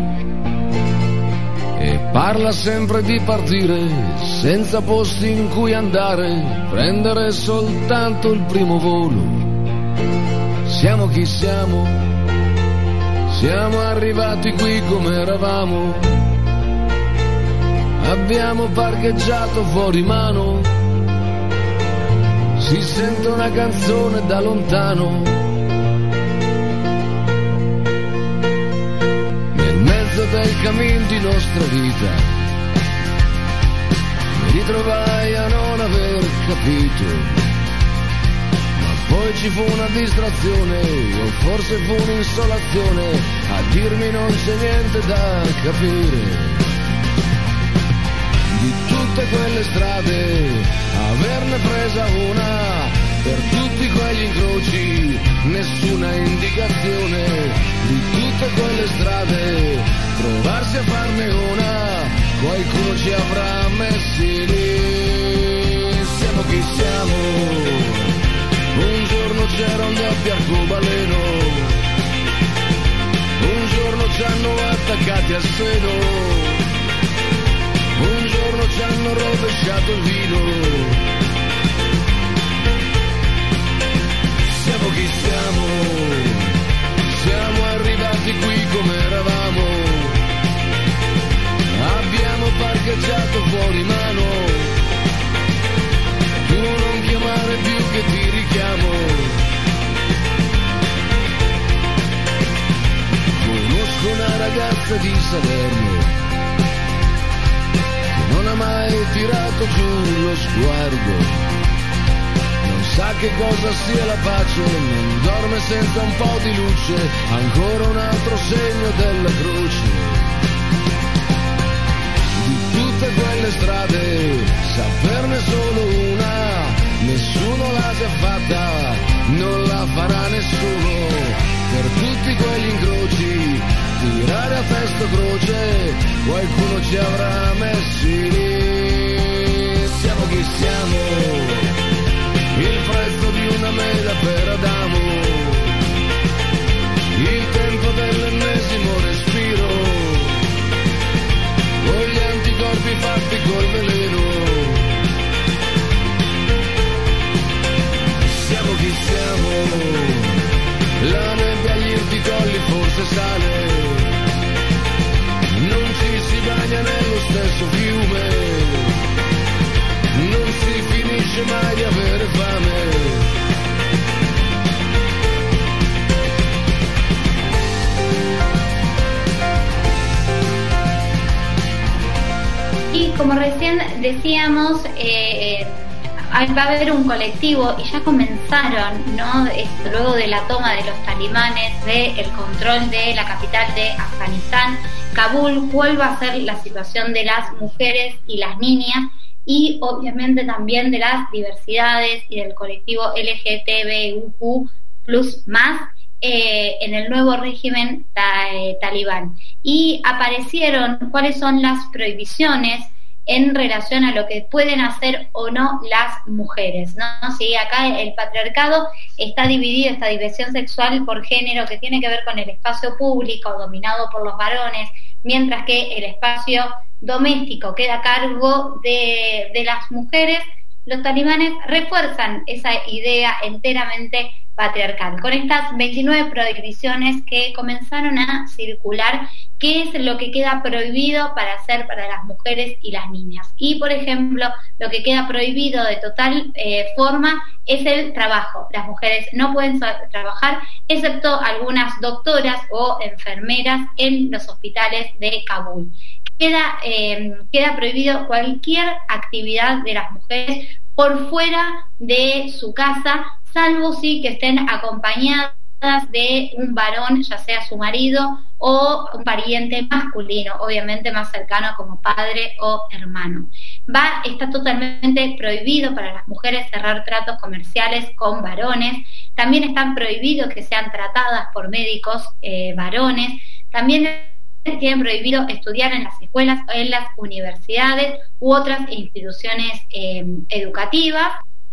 e parla sempre di partire senza posti in cui andare, prendere soltanto il primo volo. Siamo chi siamo, siamo arrivati qui come eravamo, abbiamo parcheggiato fuori mano, si sente una canzone da lontano. Del cammin di nostra vita mi ritrovai a non aver capito, ma poi ci fu una distrazione o forse fu un'insolazione a dirmi non c'è niente da capire. Di tutte quelle strade averne presa una, per tutti quegli incroci nessuna indicazione. Di tutte quelle strade provarsi a farne una, qualcuno ci avrà messi lì. Siamo chi siamo, un giorno c'era un doppio arcobaleno, un giorno ci hanno attaccati al seno, un giorno ci hanno rovesciato il vino. Siamo chi siamo, siamo arrivati qui come eravamo, abbiamo parcheggiato fuori mano, tu non chiamare più che ti richiamo. Conosco una ragazza di Salerno che non ha mai tirato giù lo sguardo, sa che cosa sia la pace, non dorme senza un po' di luce, ancora un altro segno della croce. Di tutte quelle strade, saperne solo una, nessuno l'ha già fatta, non la farà nessuno. Per tutti quegli incroci, tirare a testa croce, qualcuno ci avrà messi lì. Siamo chi siamo, il prezzo di una mela per Adamo, il tempo dell'ennesimo respiro, con gli anticorpi fatti col veleno. Siamo chi siamo, la nebbia agli irticolli forse sale, non ci si bagna nello stesso fiume, non si finisce mai di avere fame. Y como recién decíamos, eh, eh, va a haber un colectivo y ya comenzaron, ¿no? Esto, luego de la toma de los talibanes del control de la capital de Afganistán, Kabul, cuál va a ser la situación de las mujeres y las niñas y obviamente también de las diversidades y del colectivo L G T B I Q plus más, eh, en el nuevo régimen ta, eh, talibán. Y aparecieron cuáles son las prohibiciones en relación a lo que pueden hacer o no las mujeres, ¿no? Sí, acá el patriarcado está dividido, esta división sexual por género, que tiene que ver con el espacio público dominado por los varones, mientras que el espacio doméstico queda a cargo de, de las mujeres. Los talibanes refuerzan esa idea enteramente patriarcal, con estas veintinueve prohibiciones que comenzaron a circular, qué es lo que queda prohibido para hacer para las mujeres y las niñas. Y, por ejemplo, lo que queda prohibido de total eh, forma es el trabajo. Las mujeres no pueden trabajar, excepto algunas doctoras o enfermeras en los hospitales de Kabul. Queda, eh, queda prohibido cualquier actividad de las mujeres por fuera de su casa, salvo sí que estén acompañadas de un varón, ya sea su marido o un pariente masculino, obviamente más cercano como padre o hermano. Va, está totalmente prohibido para las mujeres cerrar tratos comerciales con varones. También están prohibidos que sean tratadas por médicos eh, varones. También tienen prohibido estudiar en las escuelas o en las universidades u otras instituciones eh, educativas.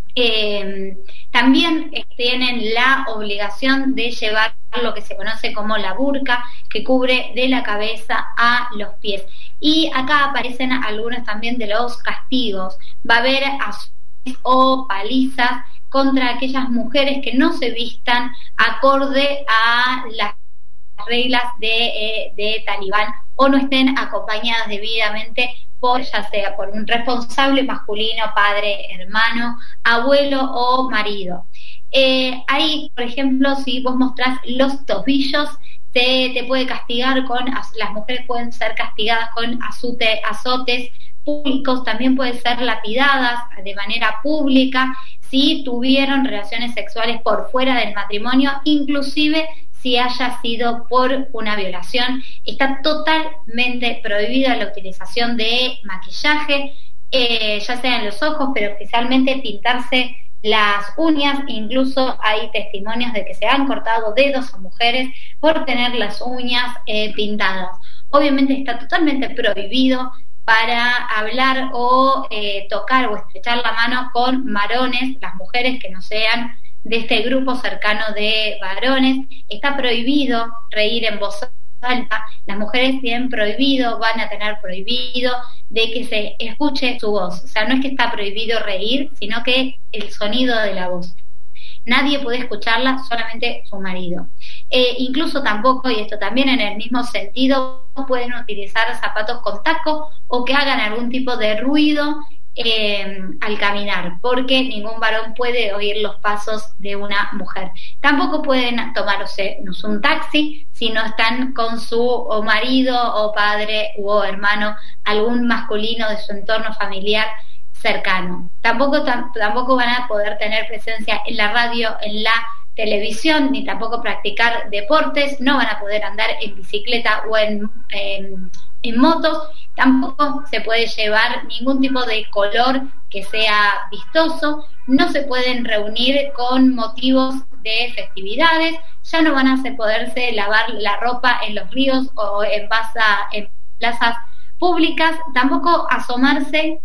Eh, también eh, tienen la obligación de llevar lo que se conoce como la burka, que cubre de la cabeza a los pies. Y acá aparecen algunos también de los castigos. Va a haber azotes o palizas contra aquellas mujeres que no se vistan acorde a las reglas de, eh, de Talibán o no estén acompañadas debidamente por, ya sea por un responsable masculino, padre, hermano, abuelo o marido. Eh, ahí, por ejemplo, si vos mostrás los tobillos, te, te puede castigar con, las mujeres pueden ser castigadas con azote, azotes públicos, también pueden ser lapidadas de manera pública si tuvieron relaciones sexuales por fuera del matrimonio, inclusive si haya sido por una violación. Está totalmente prohibida la utilización de maquillaje, eh, ya sea en los ojos, pero especialmente pintarse las uñas. Incluso hay testimonios de que se han cortado dedos a mujeres por tener las uñas eh, pintadas. Obviamente está totalmente prohibido para hablar o eh, tocar o estrechar la mano con varones, las mujeres que no sean de este grupo cercano de varones. Está prohibido reír en voz alta. Las mujeres tienen prohibido, van a tener prohibido de que se escuche su voz. O sea, no es que está prohibido reír, sino que el sonido de la voz. Nadie puede escucharla, solamente su marido. Eh, incluso tampoco, y esto también en el mismo sentido, pueden utilizar zapatos con taco o que hagan algún tipo de ruido Eh, al caminar, porque ningún varón puede oír los pasos de una mujer. Tampoco pueden tomarse un taxi si no están con su o marido o padre o hermano, algún masculino de su entorno familiar cercano. Tampoco, tam, tampoco van a poder tener presencia en la radio, en la televisión, ni tampoco practicar deportes. No van a poder andar en bicicleta o en, en en motos. Tampoco se puede llevar ningún tipo de color que sea vistoso. No se pueden reunir con motivos de festividades. Ya no van a poderse lavar la ropa en los ríos o en, plaza, en plazas públicas. Tampoco asomarse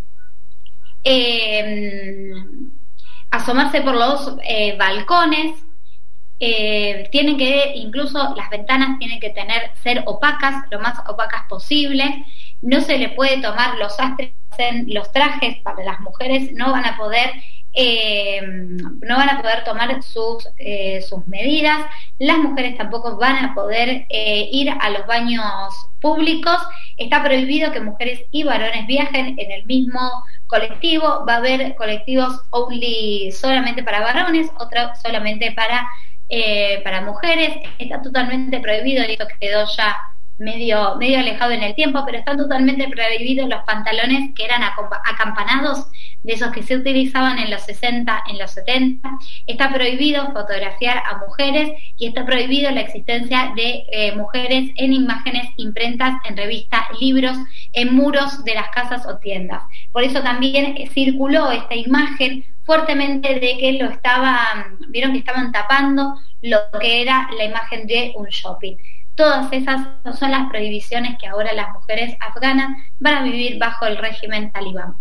eh, asomarse por los eh, balcones. Eh, tienen que, incluso las ventanas tienen que tener, ser opacas, lo más opacas posible. No se le puede tomar los sastres en los trajes para las mujeres, no van a poder eh, no van a poder tomar sus eh, sus medidas. Las mujeres tampoco van a poder eh, ir a los baños públicos. Está prohibido que mujeres y varones viajen en el mismo colectivo. Va a haber colectivos only solamente para varones, otros solamente para Eh, para mujeres. Está totalmente prohibido, y esto quedó ya medio, medio alejado en el tiempo, pero están totalmente prohibidos los pantalones que eran acampanados, de esos que se utilizaban en los sesenta, en los setenta. Está prohibido fotografiar a mujeres y está prohibido la existencia de eh, mujeres en imágenes, imprentas en revistas, libros en muros de las casas o tiendas. Por eso también circuló esta imagen fuertemente de que lo estaban, vieron que estaban tapando lo que era la imagen de un shopping. Todas esas son las prohibiciones que ahora las mujeres afganas van a vivir bajo el régimen talibán.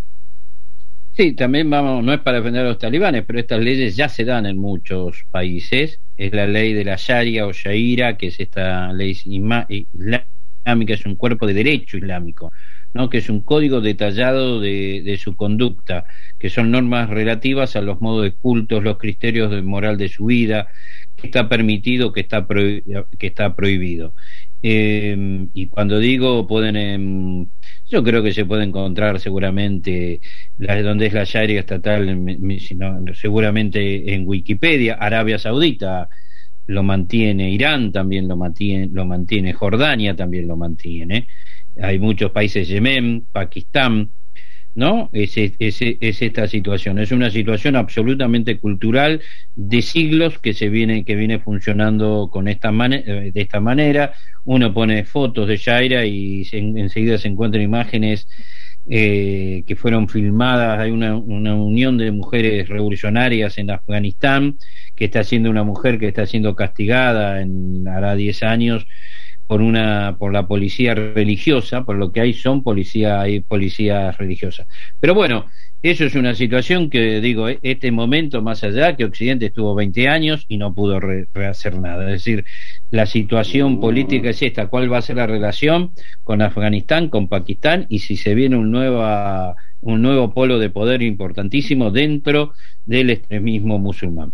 Sí, también vamos, no es para defender a los talibanes, pero estas leyes ya se dan en muchos países. Es la ley de la Sharia o Sharia, que es esta ley islámica, es un cuerpo de derecho islámico, ¿no? Que es un código detallado de, de su conducta, que son normas relativas a los modos de cultos, los criterios de moral de su vida, que está permitido, que está prohibido, que está prohibido. Eh, y cuando digo pueden, eh, yo creo que se puede encontrar seguramente la, donde es la Sharia estatal, sino, seguramente en Wikipedia. Arabia Saudita lo mantiene, Irán también lo mantiene, lo mantiene, Jordania también lo mantiene. Hay muchos países, Yemen, Pakistán, ¿no? Es, es, es esta situación, es una situación absolutamente cultural de siglos que se viene que viene funcionando con esta mane- de esta manera. Uno pone fotos de Sharia y se, enseguida se encuentran imágenes eh, que fueron filmadas. Hay una, una unión de mujeres revolucionarias en Afganistán, que está siendo una mujer que está siendo castigada en hará diez años por una por la policía religiosa, por lo que hay son policía hay policías religiosas. Pero bueno, eso es una situación que digo, este momento, más allá que Occidente estuvo veinte años y no pudo re- rehacer nada, es decir, la situación política es esta, cuál va a ser la relación con Afganistán, con Pakistán, y si se viene un nueva un nuevo polo de poder importantísimo dentro del extremismo musulmán.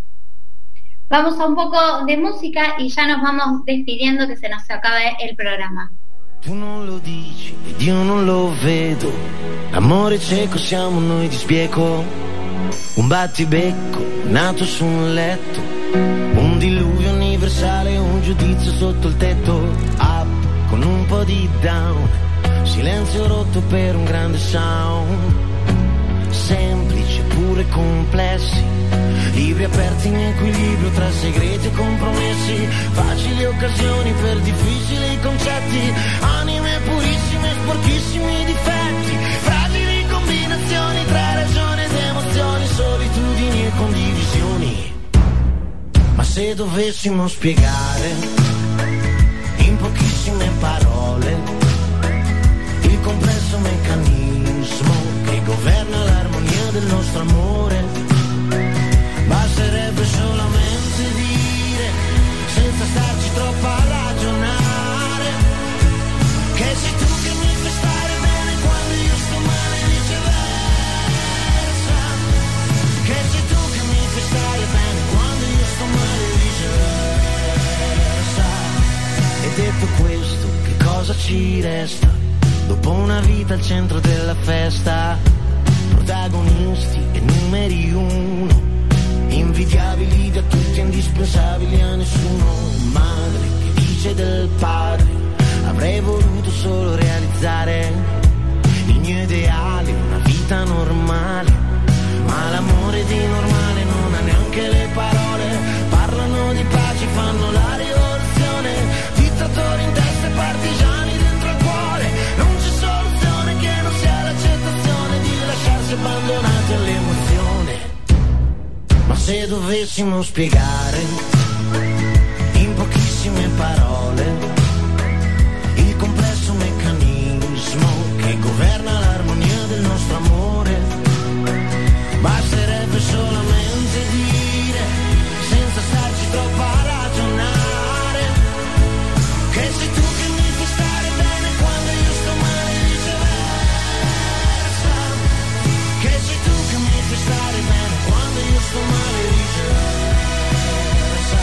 Vamos a un poco de música y ya nos vamos despidiendo, que se nos acaba el programa. Tu non lo dici ed io non lo vedo, l'amore cieco siamo noi di spiego, un battibecco nato su un letto, un diluvio universale, un giudizio sotto il tetto, up con un po' di down, silenzio rotto per un grande sound, semplici pure complessi, libri aperti in equilibrio tra segreti e compromessi, facili occasioni per difficili concetti, anime purissime, sporchissimi difetti, fragili combinazioni tra ragione ed emozioni, solitudini e condivisioni. Ma se dovessimo spiegare in pochissime parole il complesso meccanismo che governa l'armonia del nostro amore, basterebbe solamente dire, senza starci troppo a ragionare, che sei tu che mi fai stare bene quando io sto male e viceversa, che sei tu che mi fai stare bene quando io sto male e viceversa. E detto questo, che cosa ci resta dopo una vita al centro della festa? Protagonisti e numeri uno, invidiabili da tutti, indispensabili a nessuno. Madre che dice del padre, avrei voluto solo realizzare il mio ideale, una vita normale, ma l'amore di normale non ha neanche le parole. Parlano di pace, fanno la rivoluzione, dittatori in testa e partigiani dentro il cuore. Non c'è soluzione che non sia l'accettazione di lasciarsi abbandonati all'emozione. Ma se dovessimo spiegare in pochissime parole il complesso meccanismo che governa l'armonia del nostro amore, basterebbe solamente dire, senza starci troppo a ragionare, che sei tu che mi fai stare bene quando io sto male e viceversa, che sei tu che mi fai stare bene quando io sto male e viceversa.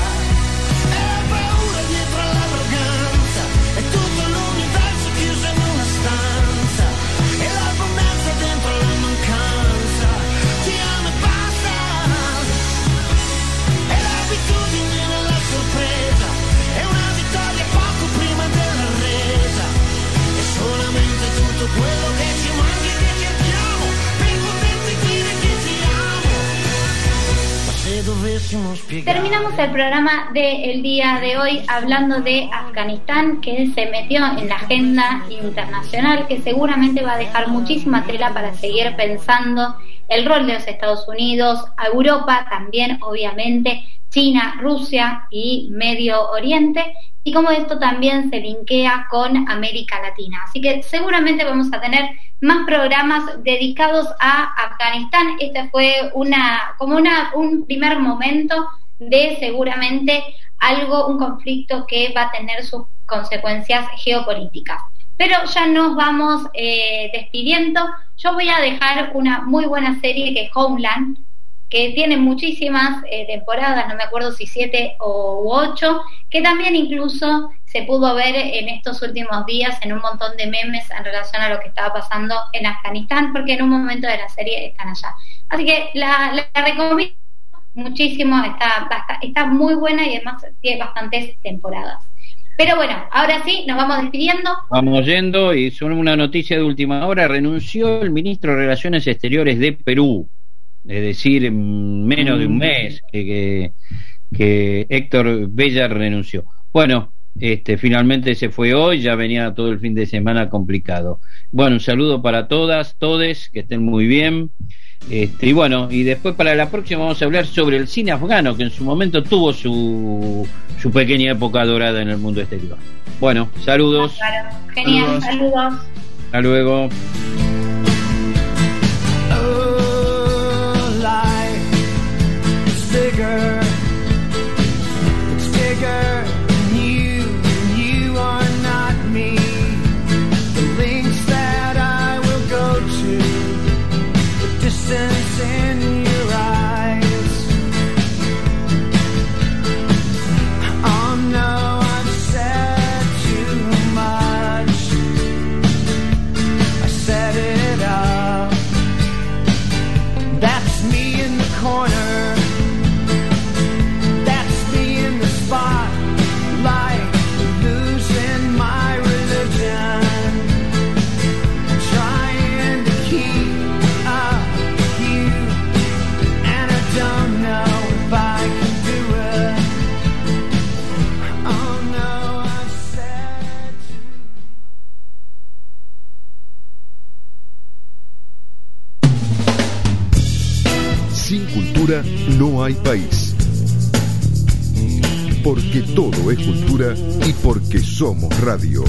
Terminamos el programa del día de hoy hablando de Afganistán, que se metió en la agenda internacional, que seguramente va a dejar muchísima tela para seguir pensando el rol de los Estados Unidos, a Europa también, obviamente, China, Rusia y Medio Oriente, y cómo esto también se linkea con América Latina. Así que seguramente vamos a tener más programas dedicados a Afganistán. Este fue una como una un primer momento de seguramente algo, un conflicto que va a tener sus consecuencias geopolíticas. Pero ya nos vamos eh, despidiendo. Yo voy a dejar una muy buena serie que es Homeland, que tiene muchísimas eh, temporadas, no me acuerdo si siete o ocho, que también incluso se pudo ver en estos últimos días en un montón de memes en relación a lo que estaba pasando en Afganistán, porque en un momento de la serie están allá. Así que la, la, la recomiendo muchísimo, está, está muy buena y además tiene bastantes temporadas. Pero bueno, ahora sí, nos vamos despidiendo. Vamos yendo, y sobre una noticia de última hora, renunció el ministro de Relaciones Exteriores de Perú. Es decir, en menos de un mes que, que, que Héctor Bellar renunció. Bueno, este, finalmente se fue hoy, ya venía todo el fin de semana complicado. Bueno, un saludo para todas, todes, que estén muy bien. Este, y bueno, y después para la próxima vamos a hablar sobre el cine afgano, que en su momento tuvo su, su pequeña época dorada en el mundo exterior. Bueno, saludos. Claro, genial, saludos. saludos. Hasta luego. Bigger, it's bigger than you, and you are not me. The links that I will go to, the distance in your eyes. Oh no, I've said too much. I set it up. That's me in the corner. Spotlight, losing my religion, trying to keep up with you, and I don't know if I can do it. Oh no, I said to. Sin cultura no hay país. Porque todo es cultura y porque somos radio.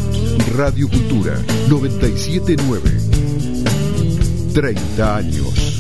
Radio Cultura noventa y siete punto nueve. treinta años.